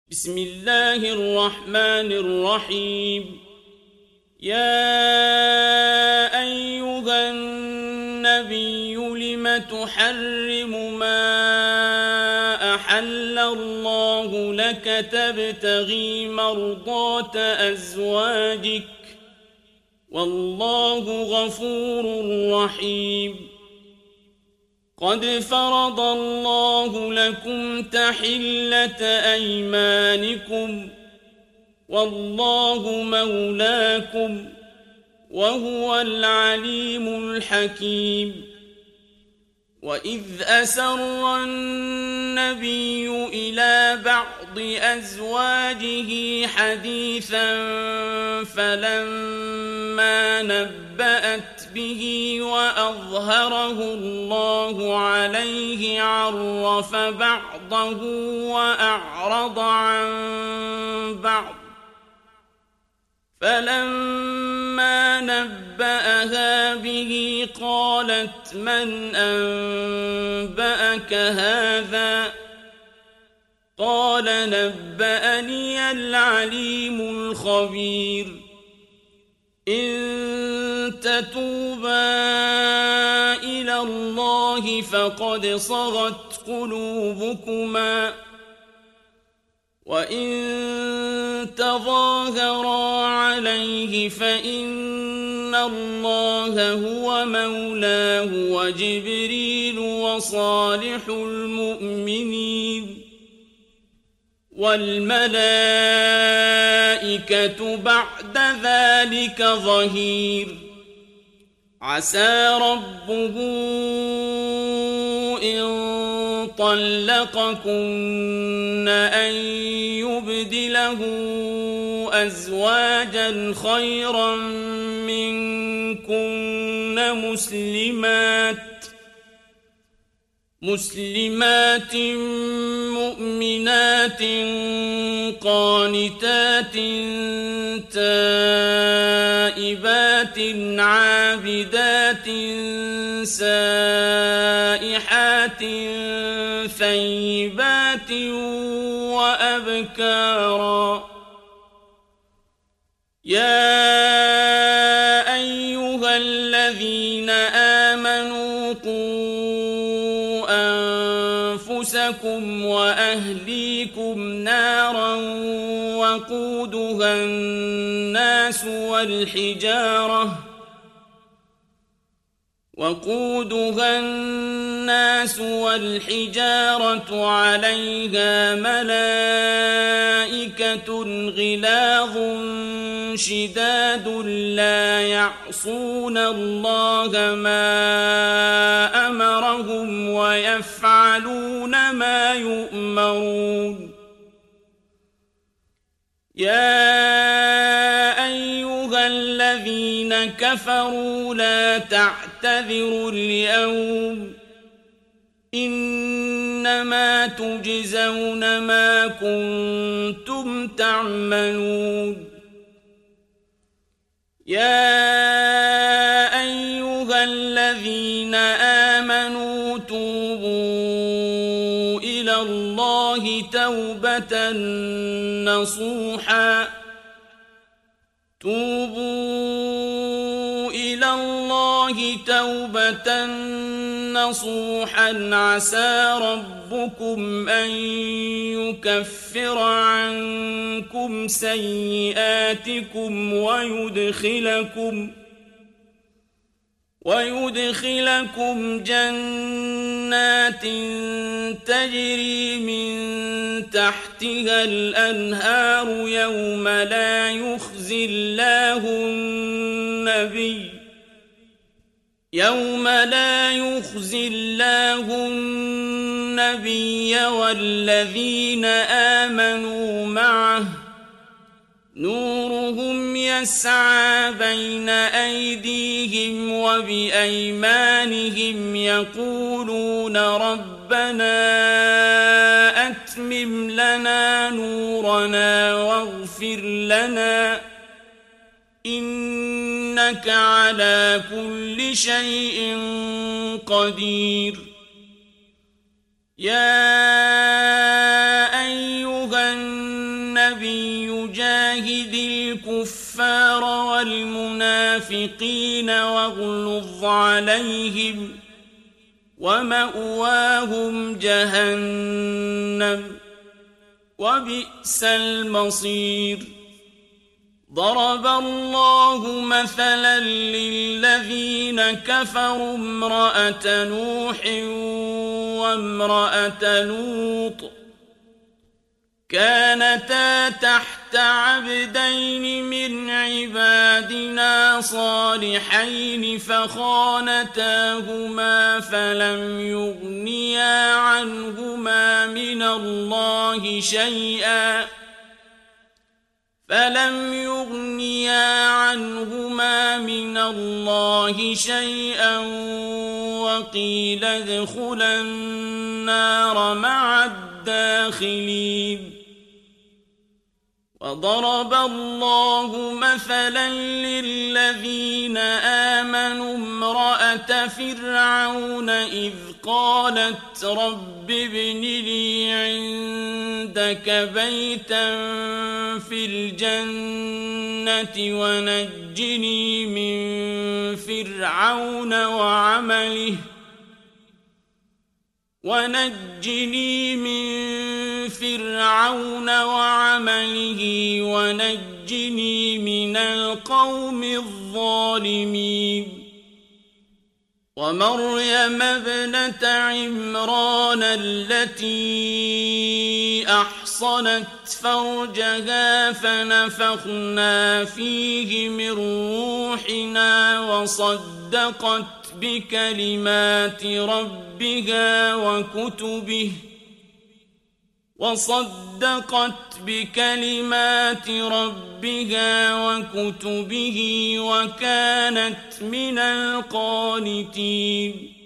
بسم الله الرحمن الرحيم. يا أيها النبي لم تحرم ما أحل الله لك تبتغي مرضات أزواجك والله غفور رحيم. قد فرض الله لكم تحلة أيمانكم والله مولاكم وهو العليم الحكيم. وإذ أسر النبي إلى بعض أزواجه حديثا فلما نبأت به وأظهره الله عليه عرف بعضه وأعرض عن بعض فلما نبأها به قالت من أنبأك هذا قال نبأني العليم الخبير. إن تتوبا إلى الله فقد صغت قلوبكما وإن تظاهرا عليه فإن الله هو مولاه وجبريل وصالح المؤمنين والملائكة بعد ذلك ظهير. عسى ربه إن طلقكن أن يبدله أزواجا خيرا منكن مسلمات مؤمنات قانتات تائبات عابدات سائحات ثيبات وأبكارا. يا أيها الذين آمنوا قوا أنفسكم وأهليكم نارا وقودها الناس والحجارة عليها ملائكة غلاظ شداد لا يعصون الله ما أمرهم ويفعلون ما يؤمرون. يا أيها الذين كفروا لا تعتذروا اليوم إنما تجزون ما كنتم تعملون. يا أيها الذين آمنوا توبوا إلى الله توبة نصوحا عسى ربكم أن يكفر عنكم سيئاتكم ويدخلكم جنات تجري من تحتها الأنهار يوم لا يخزي الله النبي والذين آمنوا معه نورهم يسعى بين أيديهم وبأيمانهم يقولون ربنا أتمم لنا نورنا واغفر لنا إنك على كل شيء قدير. يا أيها النبي جاهد الكفار والمنافقين واغلظ عليهم ومأواهم جهنم وبئس المصير ضرب الله مثلا للذين كفروا امرأة نوح وامرأة لوط كانتا تحت عبدين من عبادنا صالحين فخانتاهما فلم يغنيا عنهما من الله شيئا وقيل ادخلا النار مع الداخلين وضرب الله مثلا للذين آمنوا امرأة فرعون إذ قالت رب ابن لي عندك بيتا في الجنة ونجني من فرعون وعمله ونجني من القوم الظالمين ومريم ابنة عمران التي أحصنت فرجها فنفخنا فيه من روحنا وصدقت بكلمات ربها وكتبه وكانت من القانتين